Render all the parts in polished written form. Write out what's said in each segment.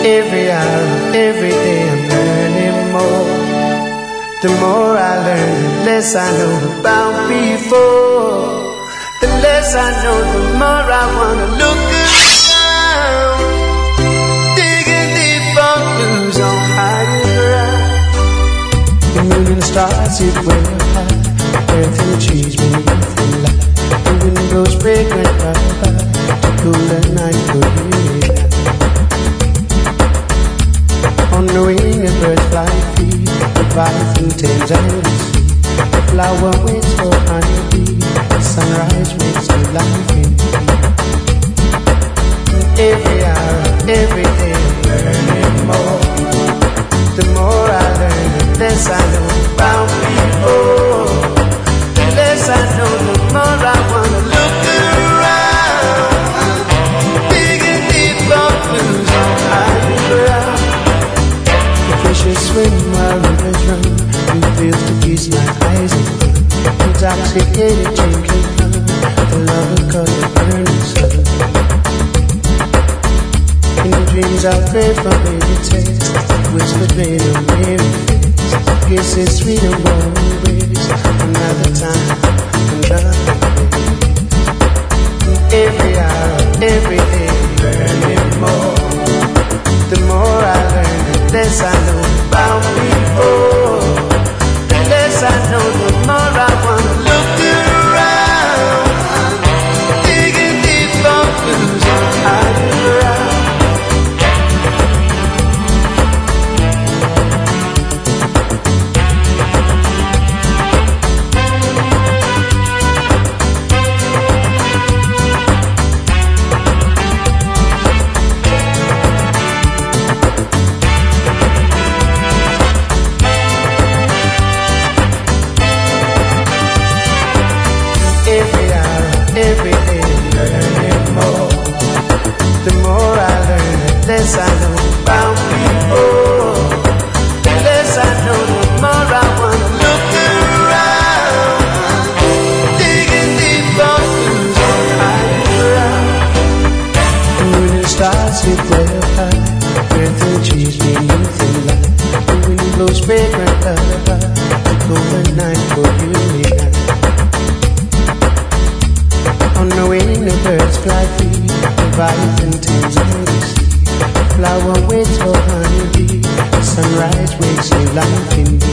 Every hour, every day I'm learning more. The more I learn, the less I know about before. The less I know, the more I wanna look around. Digging deep for clues on higher ground. The moon and the stars sit way up high. Earth and trees beneath the light. The wind blows fragrant lullaby to cool the night for you. On the wing of birds fly free, the through Thames and the sea. The flower waits for honeybee, the sunrise wakes new life in me. Every hour, every day I'm learning more. The more I learn, the less I know about before. The less I know, the more I wanna look around. Digging deep for clues on higher ground. Fishes swim while rivers run. You feel to peace my eyes and fun. Intoxicated drinking fun. The love of color burning sun. In dreams I pray for baby taste. Whispered rain on weary face. Kisses sweet and warm embrace. Another time, another place. Every hour, every day, learning more. The more I learn, the less I know about before. The less I know, the more I wanna look around. Digging deep for clues on higher ground. Every day I'm learning more. The more I learn, the less I know about before. The less I know, the more I wanna look around. Digging deep for clues on higher ground. The moon and stars sit way up high. Earth and trees beneath the light. The wind blows fragrant lullaby. The golden night for you and I. On the wing the birds fly free, Leviathan Thames and the sea. Flower waits for honeybee, the sunrise wakes new life in me.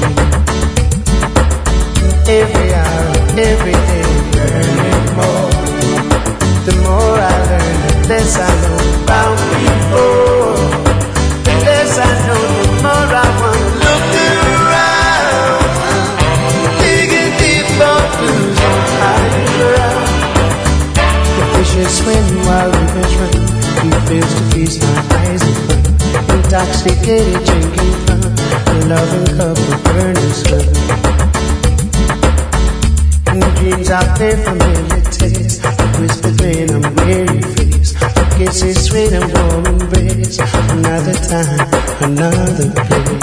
Every hour, every day, learning more. The more I learn, the less I know about before. The less I know, the more I wanna look around. Digging deep for clues on higher ground. Fishes swim while rivers run. He feels to feast my eyes and fun. Intoxicated drinking fun. The loving cup of burning sun. In the dreams I play familiar taste. The whispered rain on weary face. The kisses sweet and warm embrace. Another time, another place.